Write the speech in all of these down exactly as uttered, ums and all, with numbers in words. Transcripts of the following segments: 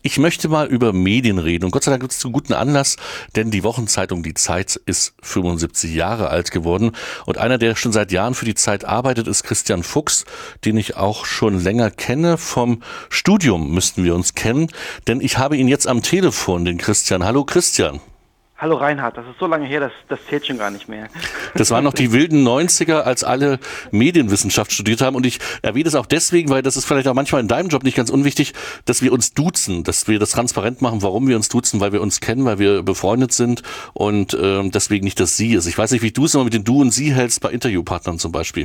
Ich möchte mal über Medien reden und Gott sei Dank gibt es einen guten Anlass, denn die Wochenzeitung Die Zeit ist fünfundsiebzig Jahre alt geworden und einer, der schon seit Jahren für die Zeit arbeitet, ist Christian Fuchs, den ich auch schon länger kenne. Vom Studium müssten wir uns kennen, denn ich habe ihn jetzt am Telefon, den Christian. Hallo Christian. Hallo Reinhard, das ist so lange her, das, das zählt schon gar nicht mehr. Das waren noch die wilden Neunziger, als alle Medienwissenschaft studiert haben. Und ich erwähne es auch deswegen, weil das ist vielleicht auch manchmal in deinem Job nicht ganz unwichtig, dass wir uns duzen, dass wir das transparent machen, warum wir uns duzen, weil wir uns kennen, weil wir befreundet sind und äh, deswegen nicht das Sie ist. Ich weiß nicht, wie du es immer mit den Du und Sie hältst bei Interviewpartnern zum Beispiel.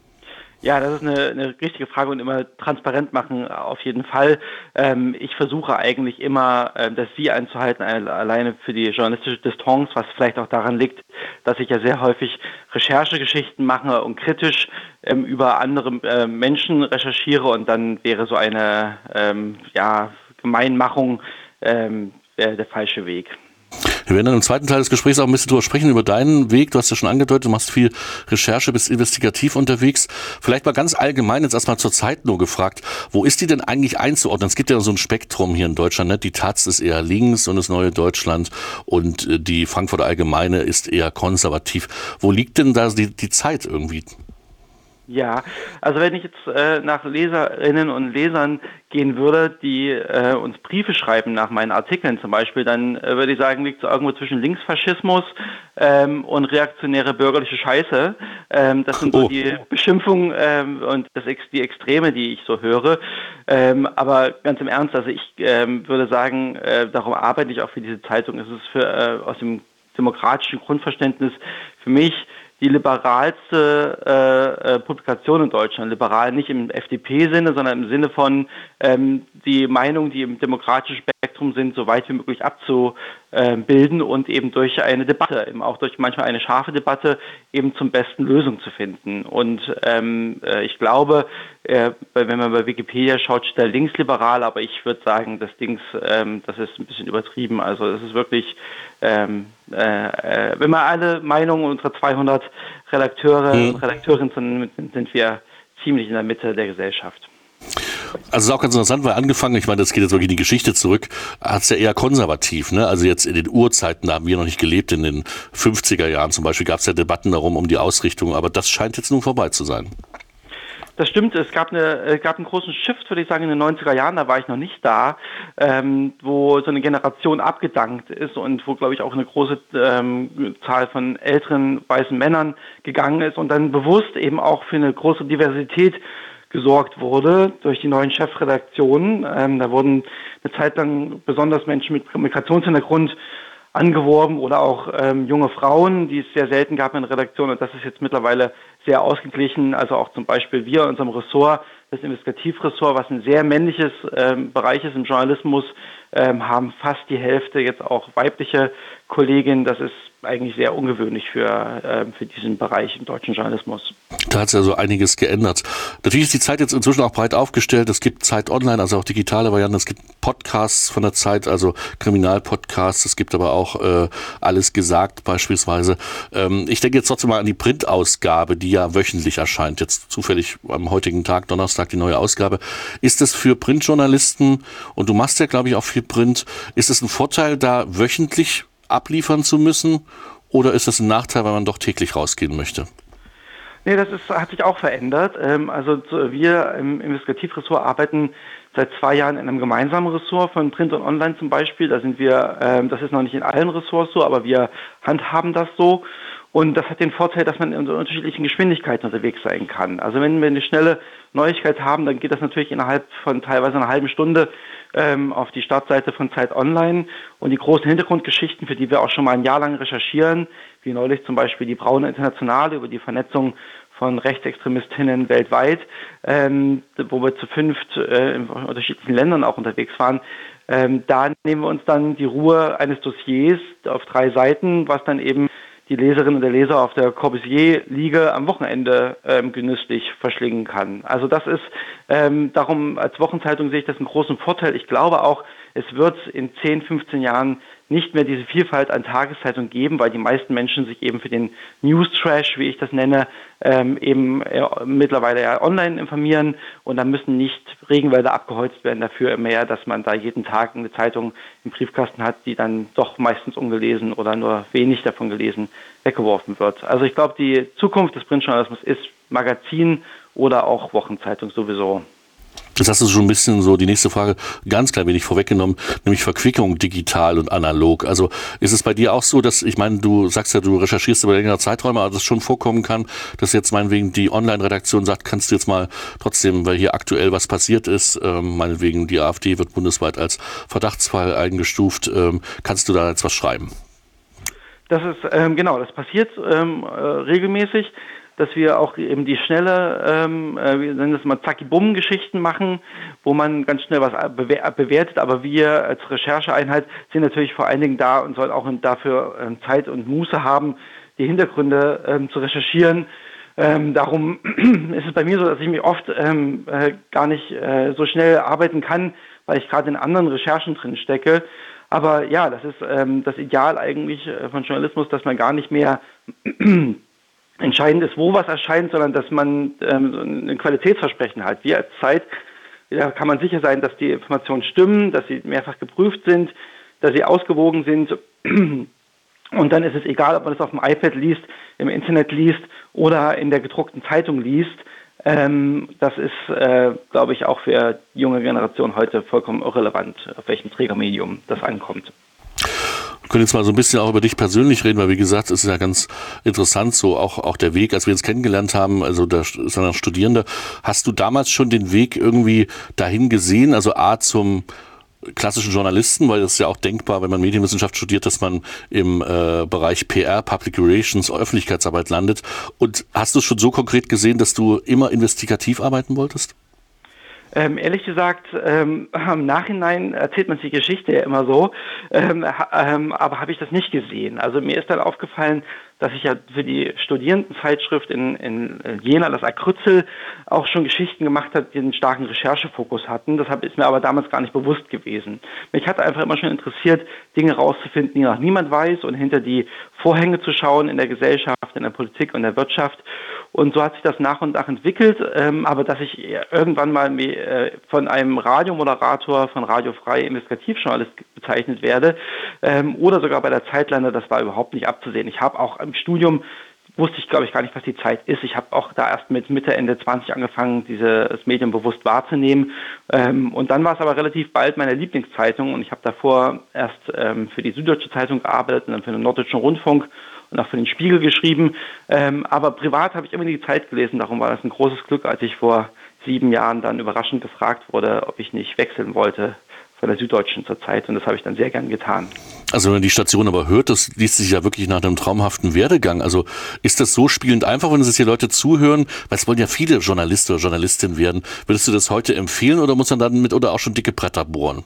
Ja, das ist eine, eine richtige Frage und immer transparent machen auf jeden Fall. Ähm, ich versuche eigentlich immer, äh, das Sie einzuhalten, alleine für die journalistische Distanz, was vielleicht auch daran liegt, dass ich ja sehr häufig Recherchegeschichten mache und kritisch ähm, über andere äh, Menschen recherchiere und dann wäre so eine ähm, ja, Gemeinmachung ähm, der, der falsche Weg. Wir werden dann im zweiten Teil des Gesprächs auch ein bisschen drüber sprechen, über deinen Weg. Du hast ja schon angedeutet, du machst viel Recherche, bist investigativ unterwegs. Vielleicht mal ganz allgemein jetzt erstmal zur Zeit nur gefragt, wo ist die denn eigentlich einzuordnen? Es gibt ja so ein Spektrum hier in Deutschland, ne? Die Taz ist eher links und das Neue Deutschland und die Frankfurter Allgemeine ist eher konservativ. Wo liegt denn da die, die Zeit irgendwie? Ja, also wenn ich jetzt äh, nach Leserinnen und Lesern gehen würde, die äh, uns Briefe schreiben nach meinen Artikeln zum Beispiel, dann äh, würde ich sagen, liegt es irgendwo zwischen Linksfaschismus ähm, und reaktionäre bürgerliche Scheiße. Ähm, das sind so oh. die Beschimpfungen ähm, und das, die Extreme, die ich so höre. Ähm, aber ganz im Ernst, also ich ähm, würde sagen, äh, darum arbeite ich auch für diese Zeitung. Es ist für, äh, aus dem demokratischen Grundverständnis für mich die liberalste äh, äh, Publikation in Deutschland. Liberal nicht im F D P-Sinne, sondern im Sinne von ähm, die Meinungen, die im demokratischen Spektrum sind, so weit wie möglich abzubilden und eben durch eine Debatte, eben auch durch manchmal eine scharfe Debatte, eben zum besten Lösung zu finden. Und ähm, äh, ich glaube, äh, wenn man bei Wikipedia schaut, steht da linksliberal, aber ich würde sagen, das Dings, ähm, das ist ein bisschen übertrieben. Also das ist wirklich ähm, äh, wenn man alle Meinungen unserer zweihundert Redakteure hm. und Redakteurinnen sind, sind wir ziemlich in der Mitte der Gesellschaft. Also es ist auch ganz interessant, weil angefangen, ich meine, das geht jetzt wirklich in die Geschichte zurück, hat es ja eher konservativ, ne? Also jetzt in den Urzeiten, da haben wir noch nicht gelebt, in den fünfziger Jahren zum Beispiel, gab es ja Debatten darum, um die Ausrichtung, aber das scheint jetzt nun vorbei zu sein. Das stimmt, es gab, eine, es gab einen großen Shift, würde ich sagen, in den neunziger Jahren, da war ich noch nicht da, ähm, wo so eine Generation abgedankt ist und wo, glaube ich, auch eine große ähm, Zahl von älteren weißen Männern gegangen ist und dann bewusst eben auch für eine große Diversität gesorgt wurde durch die neuen Chefredaktionen. Ähm, da wurden eine Zeit lang besonders Menschen mit Migrationshintergrund angeworben oder auch ähm, junge Frauen, die es sehr selten gab in Redaktionen und das ist jetzt mittlerweile sehr ausgeglichen, also auch zum Beispiel wir in unserem Ressort, das Investigativressort, was ein sehr männliches ähm, Bereich ist im Journalismus, ähm, haben fast die Hälfte jetzt auch weibliche Kolleginnen, das ist eigentlich sehr ungewöhnlich für, äh, für diesen Bereich im deutschen Journalismus. Da hat es ja so einiges geändert. Natürlich ist die Zeit jetzt inzwischen auch breit aufgestellt. Es gibt Zeit online, also auch digitale Varianten. Es gibt Podcasts von der Zeit, also Kriminalpodcasts. Es gibt aber auch äh, Alles gesagt beispielsweise. Ähm, ich denke jetzt trotzdem mal an die Printausgabe, die ja wöchentlich erscheint. Jetzt zufällig am heutigen Tag, Donnerstag, die neue Ausgabe. Ist es für Printjournalisten, und du machst ja, glaube ich, auch viel Print, ist es ein Vorteil, da wöchentlich abliefern zu müssen? Oder ist das ein Nachteil, weil man doch täglich rausgehen möchte? Nee, das ist, hat sich auch verändert. Ähm, also wir im Investigativressort arbeiten seit zwei Jahren in einem gemeinsamen Ressort von Print und Online zum Beispiel. Da sind wir, ähm, das ist noch nicht in allen Ressorts so, aber wir handhaben das so. Und das hat den Vorteil, dass man in unterschiedlichen Geschwindigkeiten unterwegs sein kann. Also wenn wir eine schnelle Neuigkeit haben, dann geht das natürlich innerhalb von teilweise einer halben Stunde ähm, auf die Startseite von Zeit Online. Und die großen Hintergrundgeschichten, für die wir auch schon mal ein Jahr lang recherchieren, wie neulich zum Beispiel die Braune Internationale über die Vernetzung von Rechtsextremistinnen weltweit, ähm, wo wir zu fünft äh, in unterschiedlichen Ländern auch unterwegs waren. Ähm, da nehmen wir uns dann die Ruhe eines Dossiers auf drei Seiten, was dann eben die Leserin und der Leser auf der Corbusier-Liege am Wochenende ähm, genüsslich verschlingen kann. Also das ist, ähm, darum als Wochenzeitung sehe ich das einen großen Vorteil. Ich glaube auch, es wird in zehn, fünfzehn Jahren nicht mehr diese Vielfalt an Tageszeitungen geben, weil die meisten Menschen sich eben für den News-Trash, wie ich das nenne, ähm, eben äh, mittlerweile ja online informieren und dann müssen nicht Regenwälder abgeholzt werden dafür mehr, dass man da jeden Tag eine Zeitung im Briefkasten hat, die dann doch meistens ungelesen oder nur wenig davon gelesen weggeworfen wird. Also ich glaube, die Zukunft des Printjournalismus ist Magazin oder auch Wochenzeitung sowieso. Das hast du schon ein bisschen so die nächste Frage ganz klein wenig vorweggenommen, nämlich Verquickung digital und analog. Also ist es bei dir auch so, dass, ich meine, du sagst ja, du recherchierst über längere Zeiträume, aber es schon vorkommen kann, dass jetzt meinetwegen die Online-Redaktion sagt, kannst du jetzt mal trotzdem, weil hier aktuell was passiert ist, ähm, meinetwegen die AfD wird bundesweit als Verdachtsfall eingestuft, ähm, kannst du da jetzt was schreiben? Das ist, ähm, genau, das passiert ähm, äh, regelmäßig, dass wir auch eben die schnelle, ähm, äh, wir nennen das mal Zacki-Bumm-Geschichten machen, wo man ganz schnell was bewer- bewertet, aber wir als Rechercheeinheit sind natürlich vor allen Dingen da und sollen auch dafür ähm, Zeit und Muße haben, die Hintergründe ähm, zu recherchieren. Ähm, darum ist es bei mir so, dass ich mich oft ähm, äh, gar nicht äh, so schnell arbeiten kann, weil ich gerade in anderen Recherchen drin stecke. Aber ja, das ist ähm, das Ideal eigentlich äh, von Journalismus, dass man gar nicht mehr entscheidend ist, wo was erscheint, sondern dass man ähm, ein Qualitätsversprechen hat. Wir als Zeit, da kann man sicher sein, dass die Informationen stimmen, dass sie mehrfach geprüft sind, dass sie ausgewogen sind. Und dann ist es egal, ob man es auf dem iPad liest, im Internet liest oder in der gedruckten Zeitung liest. Ähm, das ist, äh, glaube ich, auch für die junge Generation heute vollkommen irrelevant, auf welchem Trägermedium das ankommt. Wir können jetzt mal so ein bisschen auch über dich persönlich reden, weil wie gesagt, es ist ja ganz interessant, so auch, auch der Weg, als wir uns kennengelernt haben, also da ist ein Studierender. Hast du damals schon den Weg irgendwie dahin gesehen, also A zum klassischen Journalisten, weil das ist ja auch denkbar, wenn man Medienwissenschaft studiert, dass man im äh, Bereich P R, Public Relations, Öffentlichkeitsarbeit landet. Und hast du es schon so konkret gesehen, dass du immer investigativ arbeiten wolltest? Ähm, ehrlich gesagt, ähm, im Nachhinein erzählt man sich die Geschichte ja immer so, ähm, ha, ähm, aber habe ich das nicht gesehen. Also mir ist dann aufgefallen, dass ich ja für die Studierendenzeitschrift in, in Jena, das Akrützel, auch schon Geschichten gemacht habe, die einen starken Recherchefokus hatten. Deshalb ist mir aber damals gar nicht bewusst gewesen. Mich hat einfach immer schon interessiert, Dinge rauszufinden, die noch niemand weiß und hinter die Vorhänge zu schauen in der Gesellschaft, in der Politik und der Wirtschaft. Und so hat sich das nach und nach entwickelt, ähm, aber dass ich irgendwann mal äh, von einem Radiomoderator von Radio Frei Investigativjournalist bezeichnet werde ähm, oder sogar bei der Zeit lande, das war überhaupt nicht abzusehen. Ich habe auch im Studium, wusste ich glaube ich gar nicht, was die Zeit ist. Ich habe auch da erst mit Mitte, Ende zwanzig angefangen, dieses Medium bewusst wahrzunehmen. Ähm, und dann war es aber relativ bald meine Lieblingszeitung und ich habe davor erst ähm, für die Süddeutsche Zeitung gearbeitet und dann für den Norddeutschen Rundfunk und auch für den Spiegel geschrieben. Ähm, aber privat habe ich immer die Zeit gelesen. Darum war das ein großes Glück, als ich vor sieben Jahren dann überraschend gefragt wurde, ob ich nicht wechseln wollte von der Süddeutschen zur Zeit. Und das habe ich dann sehr gern getan. Also wenn man die Station aber hört, das liest sich ja wirklich nach einem traumhaften Werdegang. Also ist das so spielend einfach, wenn es hier Leute zuhören? Weil es wollen ja viele Journalisten oder Journalistinnen werden. Würdest du das heute empfehlen oder muss man dann mit oder auch schon dicke Bretter bohren?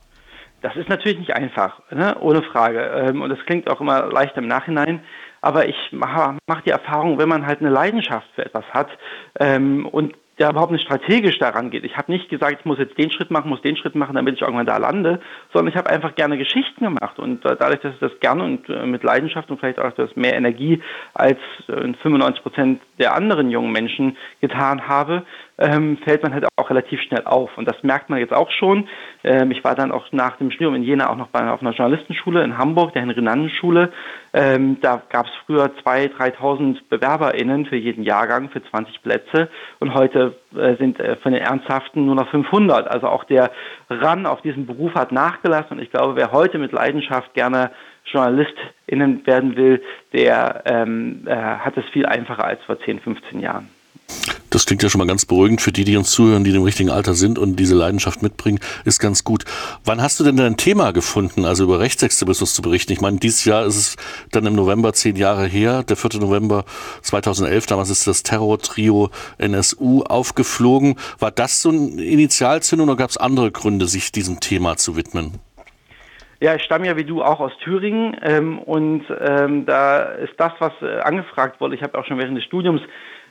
Das ist natürlich nicht einfach, ne? Ohne Frage. Und das klingt auch immer leicht im Nachhinein. Aber ich mache mach die Erfahrung, wenn man halt eine Leidenschaft für etwas hat ähm, und der überhaupt nicht strategisch daran geht. Ich habe nicht gesagt, ich muss jetzt den Schritt machen, muss den Schritt machen, damit ich irgendwann da lande, sondern ich habe einfach gerne Geschichten gemacht. Und äh, dadurch, dass ich das gerne und äh, mit Leidenschaft und vielleicht auch das mehr Energie als äh, fünfundneunzig Prozent der anderen jungen Menschen getan habe, ähm, fällt man halt auch relativ schnell auf. Und das merkt man jetzt auch schon. Ähm, ich war dann auch nach dem Studium in Jena auch noch bei, auf einer Journalistenschule in Hamburg, der Henry-Nannen-Schule. Ähm, da gab es früher zweitausend, dreitausend BewerberInnen für jeden Jahrgang, für zwanzig Plätze. Und heute äh, sind äh, von den Ernsthaften nur noch fünfhundert. Also auch der Run auf diesen Beruf hat nachgelassen. Und ich glaube, wer heute mit Leidenschaft gerne JournalistInnen werden will, der ähm, äh, hat es viel einfacher als vor zehn, fünfzehn Jahren. Das klingt ja schon mal ganz beruhigend für die, die uns zuhören, die im richtigen Alter sind und diese Leidenschaft mitbringen, ist ganz gut. Wann hast du denn dein Thema gefunden, also über Rechtsextremismus zu berichten? Ich meine, dieses Jahr ist es dann im November zehn Jahre her, der vierte November zweitausendelf, damals ist das Terror-Trio N S U aufgeflogen. War das so eine Initialzündung oder gab es andere Gründe, sich diesem Thema zu widmen? Ja, ich stamme ja wie du auch aus Thüringen ähm, und ähm, da ist das, was äh, angefragt wurde. Ich habe auch schon während des Studiums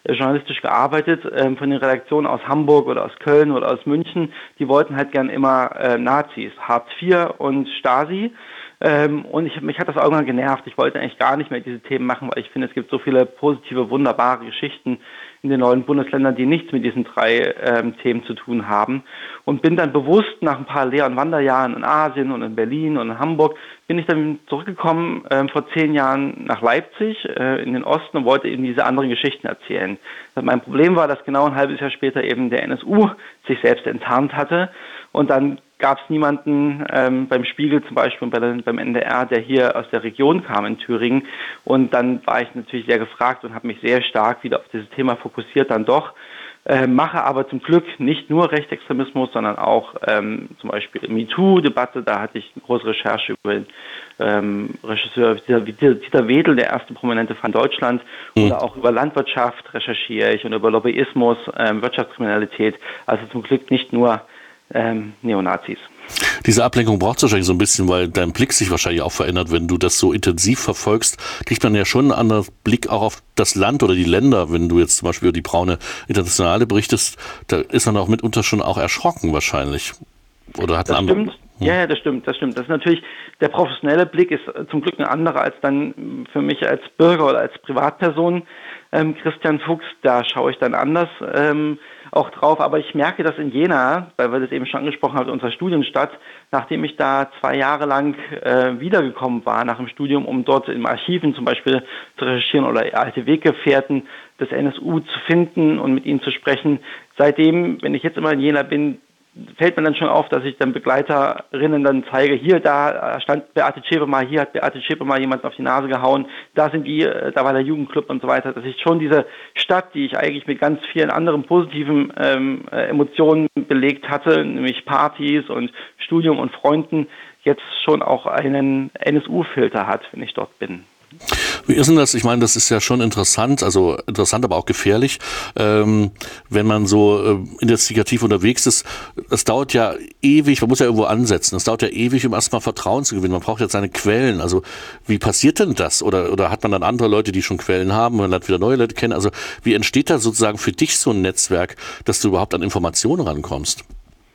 äh, journalistisch gearbeitet, ähm, von den Redaktionen aus Hamburg oder aus Köln oder aus München. Die wollten halt gern immer äh, Nazis, Hartz vier und Stasi. Ähm, und ich, mich hat das irgendwann genervt. Ich wollte eigentlich gar nicht mehr diese Themen machen, weil ich finde, es gibt so viele positive, wunderbare Geschichten in den neuen Bundesländern, die nichts mit diesen drei ähm, Themen zu tun haben. Und bin dann bewusst nach ein paar Lehr- und Wanderjahren in Asien und in Berlin und in Hamburg, bin ich dann zurückgekommen ähm, vor zehn Jahren nach Leipzig äh, in den Osten und wollte eben diese anderen Geschichten erzählen. Mein Problem war, dass genau ein halbes Jahr später eben der N S U sich selbst enttarnt hatte. Und dann gab es niemanden ähm, beim Spiegel zum Beispiel und bei der, beim N D R, der hier aus der Region kam in Thüringen. Und dann war ich natürlich sehr gefragt und habe mich sehr stark wieder auf dieses Thema fokussiert dann doch. Äh, mache aber zum Glück nicht nur Rechtsextremismus, sondern auch ähm, zum Beispiel MeToo-Debatte. Da hatte ich eine große Recherche über den ähm, Regisseur Dieter, Dieter Wedel, der erste Prominente von Deutschland. Mhm. Oder auch über Landwirtschaft recherchiere ich und über Lobbyismus, ähm, Wirtschaftskriminalität. Also zum Glück nicht nur ähm, Neonazis. Diese Ablenkung braucht es wahrscheinlich so ein bisschen, weil dein Blick sich wahrscheinlich auch verändert, wenn du das so intensiv verfolgst. Kriegt man ja schon einen anderen Blick auch auf das Land oder die Länder, wenn du jetzt zum Beispiel über die braune Internationale berichtest. Da ist man auch mitunter schon auch erschrocken wahrscheinlich. Oder hat das einen stimmt. Hm. Ja, ja, das stimmt, das stimmt. Das ist natürlich, der professionelle Blick ist zum Glück ein anderer als dann für mich als Bürger oder als Privatperson. Ähm, Christian Fuchs, da schaue ich dann anders ähm, auch drauf. Aber ich merke das in Jena, weil wir das eben schon angesprochen haben, unserer Studienstadt, nachdem ich da zwei Jahre lang äh, wiedergekommen war nach dem Studium, um dort in Archiven zum Beispiel zu recherchieren oder alte Weggefährten des N S U zu finden und mit ihnen zu sprechen. Seitdem, wenn ich jetzt immer in Jena bin, fällt mir dann schon auf, dass ich dann Begleiterinnen dann zeige, hier, da stand Beate Zschäpe mal, hier hat Beate Zschäpe mal jemanden auf die Nase gehauen, da sind die, da war der Jugendclub und so weiter, dass ich schon diese Stadt, die ich eigentlich mit ganz vielen anderen positiven ähm, Emotionen belegt hatte, nämlich Partys und Studium und Freunden, jetzt schon auch einen N S U-Filter hat, wenn ich dort bin. Wie ist denn das? Ich meine, das ist ja schon interessant, also interessant, aber auch gefährlich, ähm, wenn man so äh, investigativ unterwegs ist. Es dauert ja ewig, man muss ja irgendwo ansetzen, es dauert ja ewig, um erstmal Vertrauen zu gewinnen. Man braucht jetzt seine Quellen. Also wie passiert denn das? Oder, oder hat man dann andere Leute, die schon Quellen haben, man lernt wieder neue Leute kennen? Also wie entsteht da sozusagen für dich so ein Netzwerk, dass du überhaupt an Informationen rankommst?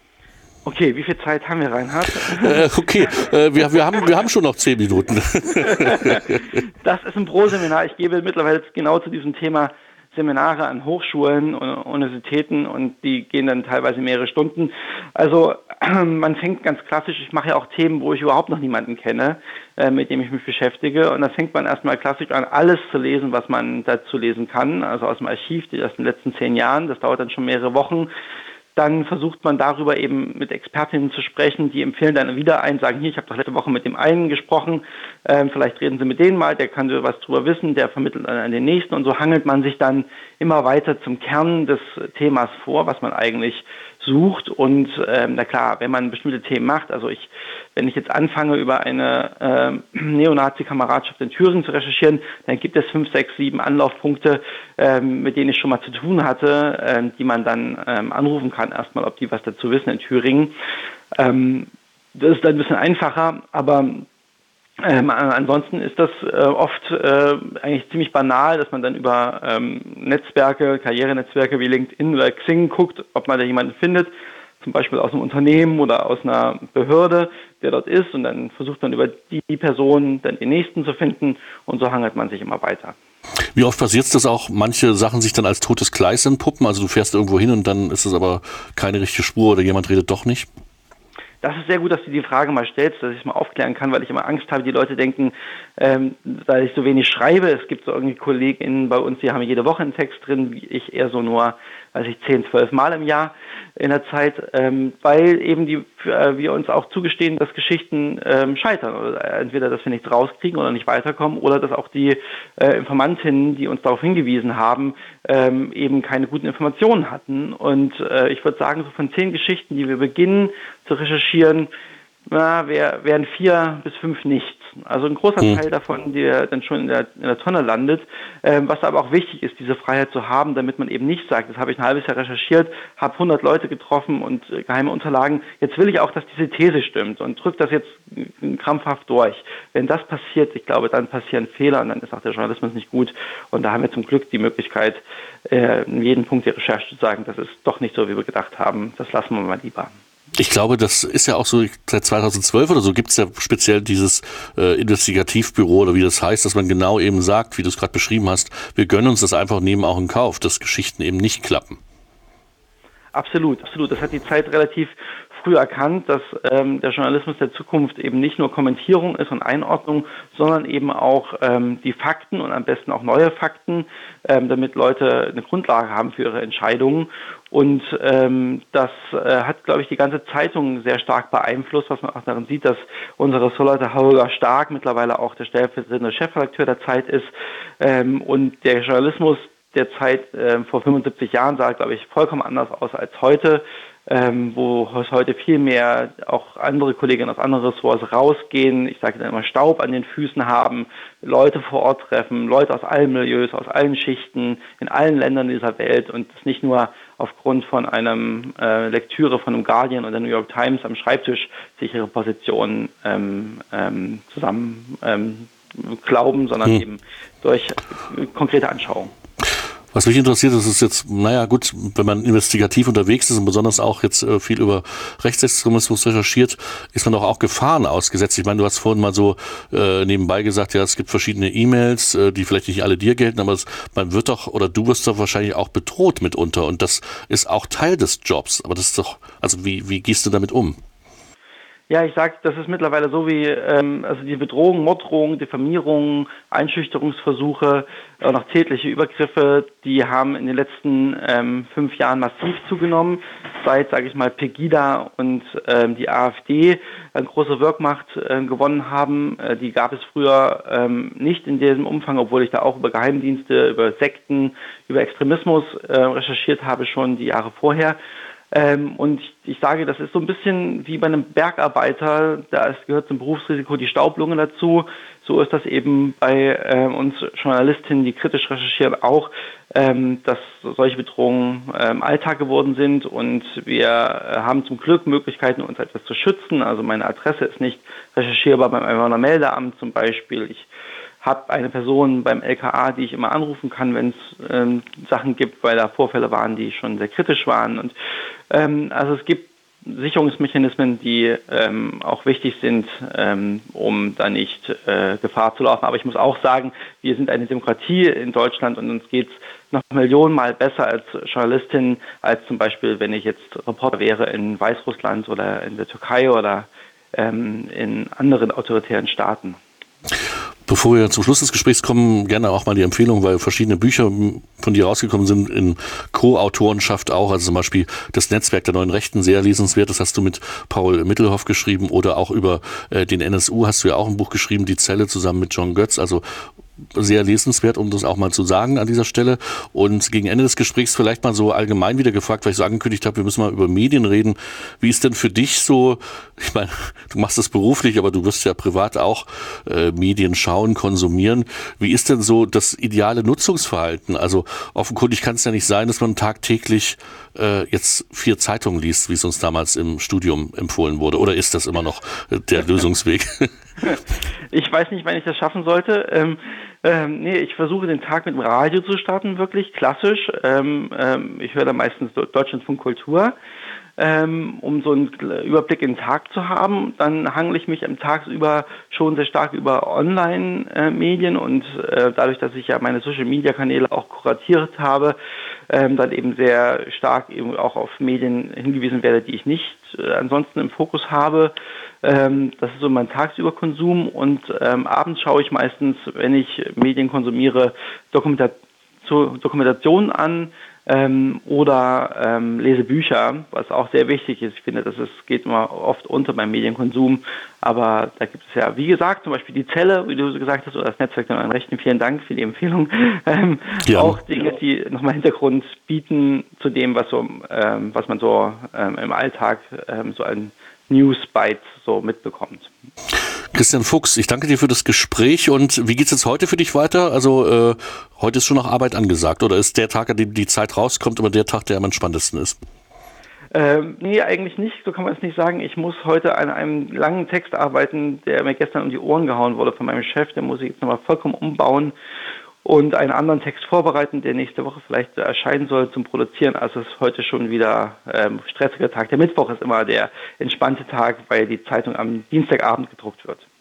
Okay, wie viel Zeit haben wir, Reinhard? Äh, okay, äh, wir, wir, haben, wir haben schon noch zehn Minuten. Das ist ein Pro-Seminar. Ich gebe mittlerweile genau zu diesem Thema Seminare an Hochschulen und Universitäten und die gehen dann teilweise mehrere Stunden. Also man fängt ganz klassisch, ich mache ja auch Themen, wo ich überhaupt noch niemanden kenne, äh, mit dem ich mich beschäftige, und da fängt man erstmal klassisch an, alles zu lesen, was man dazu lesen kann, also aus dem Archiv aus den letzten zehn Jahren, das dauert dann schon mehrere Wochen. Dann versucht man darüber eben mit Expertinnen zu sprechen, die empfehlen dann wieder einen, sagen, hier, ich habe doch letzte Woche mit dem einen gesprochen, ähm, vielleicht reden Sie mit denen mal, der kann was drüber wissen, der vermittelt dann an den nächsten, und so hangelt man sich dann immer weiter zum Kern des Themas vor, was man eigentlich sucht. Und ähm, na klar, wenn man bestimmte Themen macht, also ich, wenn ich jetzt anfange, über eine äh, Neonazi-Kameradschaft in Thüringen zu recherchieren, dann gibt es fünf, sechs, sieben Anlaufpunkte, ähm, mit denen ich schon mal zu tun hatte, ähm, die man dann ähm, anrufen kann, erstmal, ob die was dazu wissen in Thüringen. Ähm, das ist dann ein bisschen einfacher, aber Ähm, ansonsten ist das äh, oft äh, eigentlich ziemlich banal, dass man dann über ähm, Netzwerke, Karrierenetzwerke wie LinkedIn oder Xing guckt, ob man da jemanden findet, zum Beispiel aus einem Unternehmen oder aus einer Behörde, der dort ist, und dann versucht man über die Person dann den nächsten zu finden, und so hangelt man sich immer weiter. Wie oft passiert es, dass auch manche Sachen sich dann als totes Gleis entpuppen? Also du fährst irgendwo hin und dann ist es aber keine richtige Spur oder jemand redet doch nicht? Das ist sehr gut, dass du die Frage mal stellst, dass ich es mal aufklären kann, weil ich immer Angst habe, die Leute denken, ähm, da ich so wenig schreibe, es gibt so irgendwie KollegInnen bei uns, die haben jede Woche einen Text drin, wie ich eher so nur, weiß ich, zehn, zwölf Mal im Jahr in der Zeit, ähm, weil eben die äh, wir uns auch zugestehen, dass Geschichten ähm, scheitern, oder entweder, dass wir nichts rauskriegen oder nicht weiterkommen, oder dass auch die äh, Informantinnen, die uns darauf hingewiesen haben, ähm, eben keine guten Informationen hatten. Und äh, ich würde sagen, so von zehn Geschichten, die wir beginnen zu recherchieren, na, wär, wären vier bis fünf nicht. Also ein großer hm. Teil davon, der dann schon in der, in der Tonne landet. Ähm, was aber auch wichtig ist, diese Freiheit zu haben, damit man eben nicht sagt, das habe ich ein halbes Jahr recherchiert, habe hundert Leute getroffen und äh, geheime Unterlagen. Jetzt will ich auch, dass diese These stimmt und drücke das jetzt äh, krampfhaft durch. Wenn das passiert, ich glaube, dann passieren Fehler und dann ist auch der Journalismus nicht gut. Und da haben wir zum Glück die Möglichkeit, äh, in jedem Punkt der Recherche zu sagen, das ist doch nicht so, wie wir gedacht haben. Das lassen wir mal lieber. Ich glaube, das ist ja auch so, seit zweitausendzwölf oder so gibt es ja speziell dieses äh, Investigativbüro oder wie das heißt, dass man genau eben sagt, wie du es gerade beschrieben hast, wir gönnen uns das einfach, nehmen auch in Kauf, dass Geschichten eben nicht klappen. Absolut, absolut. Das hat die Zeit relativ früh erkannt, dass ähm, der Journalismus der Zukunft eben nicht nur Kommentierung ist und Einordnung, sondern eben auch ähm, die Fakten und am besten auch neue Fakten, ähm, damit Leute eine Grundlage haben für ihre Entscheidungen. Und ähm, das äh, hat, glaube ich, die ganze Zeitung sehr stark beeinflusst, was man auch darin sieht, dass unser Ressortleiter Holger Stark mittlerweile auch der stellvertretende Chefredakteur der Zeit ist. Ähm, und der Journalismus der Zeit äh, vor fünfundsiebzig Jahren sah, glaube ich, vollkommen anders aus als heute, ähm, wo es heute viel mehr auch andere Kolleginnen aus anderen Ressorts rausgehen, ich sage dann immer Staub an den Füßen haben, Leute vor Ort treffen, Leute aus allen Milieus, aus allen Schichten, in allen Ländern dieser Welt und das nicht nur aufgrund von einem äh, Lektüre von einem Guardian oder der New York Times am Schreibtisch sich ihre Positionen ähm, ähm, zusammen ähm, glauben, sondern hm. eben durch äh, konkrete Anschauungen. Was mich interessiert, das ist jetzt, naja gut, wenn man investigativ unterwegs ist und besonders auch jetzt äh, viel über Rechtsextremismus recherchiert, ist man doch auch Gefahren ausgesetzt. Ich meine, du hast vorhin mal so äh, nebenbei gesagt, ja, es gibt verschiedene E-Mails, äh, die vielleicht nicht alle dir gelten, aber es, man wird doch, oder du wirst doch wahrscheinlich auch bedroht mitunter und das ist auch Teil des Jobs. Aber das ist doch, also wie, wie gehst du damit um? Ja, ich sage, das ist mittlerweile so wie, ähm, also die Bedrohung, Morddrohungen, Diffamierungen, Einschüchterungsversuche und auch tätliche Übergriffe, die haben in den letzten ähm, fünf Jahren massiv zugenommen, seit, sage ich mal, Pegida und ähm, die AfD eine große Wirkmacht äh, gewonnen haben. Äh, die gab es früher ähm, nicht in diesem Umfang, obwohl ich da auch über Geheimdienste, über Sekten, über Extremismus äh, recherchiert habe, schon die Jahre vorher. Ähm, und ich, ich sage, das ist so ein bisschen wie bei einem Bergarbeiter, da ist, gehört zum Berufsrisiko die Staublunge dazu. So ist das eben bei äh, uns Journalistinnen, die kritisch recherchieren, auch, ähm, dass solche Bedrohungen ähm, Alltag geworden sind. Und wir äh, haben zum Glück Möglichkeiten, uns etwas zu schützen. Also meine Adresse ist nicht recherchierbar beim Einwohnermeldeamt zum Beispiel. Ich habe eine Person beim L K A, die ich immer anrufen kann, wenn es ähm, Sachen gibt, weil da Vorfälle waren, die schon sehr kritisch waren. Und ähm, also es gibt Sicherungsmechanismen, die ähm, auch wichtig sind, ähm, um da nicht äh, Gefahr zu laufen. Aber ich muss auch sagen, wir sind eine Demokratie in Deutschland und uns geht's noch Millionenmal besser als Journalistin, als zum Beispiel, wenn ich jetzt Reporter wäre in Weißrussland oder in der Türkei oder ähm, in anderen autoritären Staaten. Bevor wir zum Schluss des Gesprächs kommen, gerne auch mal die Empfehlung, weil verschiedene Bücher von dir rausgekommen sind, in Co-Autorenschaft auch, also zum Beispiel das Netzwerk der neuen Rechten, sehr lesenswert, das hast du mit Paul Mittelhoff geschrieben, oder auch über äh, den N S U hast du ja auch ein Buch geschrieben, Die Zelle, zusammen mit John Götz, also sehr lesenswert, um das auch mal zu sagen an dieser Stelle. Und gegen Ende des Gesprächs vielleicht mal so allgemein wieder gefragt, weil ich so angekündigt habe, wir müssen mal über Medien reden. Wie ist denn für dich so, ich meine, du machst das beruflich, aber du wirst ja privat auch äh, Medien schauen, konsumieren. Wie ist denn so das ideale Nutzungsverhalten? Also offenkundig kann es ja nicht sein, dass man tagtäglich äh, jetzt vier Zeitungen liest, wie es uns damals im Studium empfohlen wurde. Oder ist das immer noch äh, der Lösungsweg? Ich weiß nicht, wann ich das schaffen sollte. Ähm, ähm, nee, ich versuche den Tag mit dem Radio zu starten, wirklich klassisch. Ähm, ähm, ich höre da meistens Deutschlandfunk Kultur, ähm, um so einen Überblick in den Tag zu haben. Dann hangle ich mich am Tagsüber schon sehr stark über Online-Medien äh, und äh, dadurch, dass ich ja meine Social-Media-Kanäle auch kuratiert habe, ähm, dann eben sehr stark eben auch auf Medien hingewiesen werde, die ich nicht äh, ansonsten im Fokus habe. Ähm, das ist so mein Tagsüberkonsum und ähm, abends schaue ich meistens, wenn ich Medien konsumiere, Dokumentation, Dokumentationen an ähm, oder ähm, lese Bücher, was auch sehr wichtig ist. Ich finde, das ist, geht immer oft unter beim Medienkonsum, aber da gibt es ja, wie gesagt, zum Beispiel die Zelle, wie du gesagt hast, oder das Netzwerk der neuen Rechten, vielen Dank für die Empfehlung, ähm, ja. Auch Dinge, die nochmal Hintergrund bieten zu dem, was so, ähm, was man so ähm, im Alltag ähm, so an News-Bites so mitbekommt. Christian Fuchs, ich danke dir für das Gespräch und wie geht's jetzt heute für dich weiter? Also äh, heute ist schon noch Arbeit angesagt oder ist der Tag, an dem die Zeit rauskommt, immer der Tag, der am entspanntesten ist? Ähm, nee, eigentlich nicht, so kann man es nicht sagen. Ich muss heute an einem langen Text arbeiten, der mir gestern um die Ohren gehauen wurde von meinem Chef. Den muss ich jetzt nochmal vollkommen umbauen und einen anderen Text vorbereiten, der nächste Woche vielleicht erscheinen soll zum Produzieren. Also es ist heute schon wieder ähm, stressiger Tag. Der Mittwoch ist immer der entspannte Tag, weil die Zeitung am Dienstagabend gedruckt wird.